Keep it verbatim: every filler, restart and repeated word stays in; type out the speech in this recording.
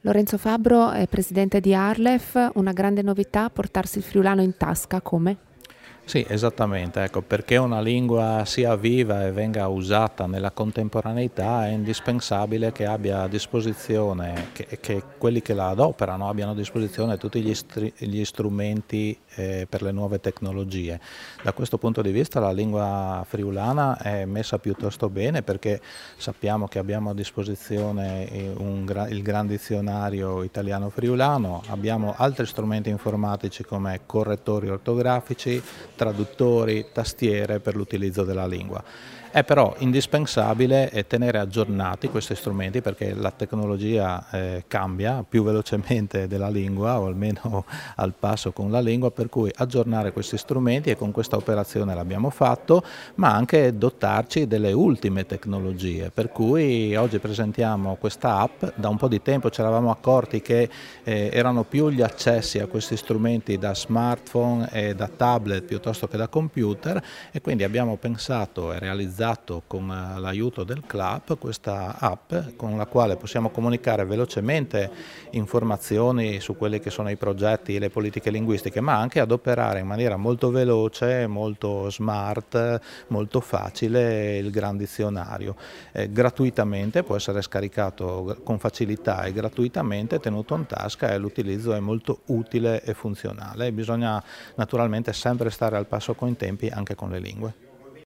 Lorenzo Fabbro è presidente di Arlef, una grande novità portarsi il friulano in tasca, come? Sì, esattamente, ecco, perché una lingua sia viva e venga usata nella contemporaneità è indispensabile che abbia a disposizione, che, che quelli che la adoperano abbiano a disposizione tutti gli, gli strumenti eh, per le nuove tecnologie. Da questo punto di vista la lingua friulana è messa piuttosto bene perché sappiamo che abbiamo a disposizione un, il Gran Dizionario Italiano-Friulano, abbiamo altri strumenti informatici come correttori ortografici, traduttori, tastiere per l'utilizzo della lingua. È però indispensabile tenere aggiornati questi strumenti perché la tecnologia eh, cambia più velocemente della lingua o almeno al passo con la lingua, per cui aggiornare questi strumenti, e con questa operazione l'abbiamo fatto, ma anche dotarci delle ultime tecnologie, per cui oggi presentiamo questa app. Da un po' di tempo ci eravamo accorti che eh, erano più gli accessi a questi strumenti da smartphone e da tablet piuttosto che da computer, e quindi abbiamo pensato e realizzato con l'aiuto del club questa app con la quale possiamo comunicare velocemente informazioni su quelli che sono i progetti e le politiche linguistiche, ma anche adoperare in maniera molto veloce, molto smart, molto facile il Gran Dizionario. Eh, gratuitamente, può essere scaricato con facilità e gratuitamente, tenuto in tasca, e l'utilizzo è molto utile e funzionale. Bisogna naturalmente sempre stare al passo con i tempi anche con le lingue.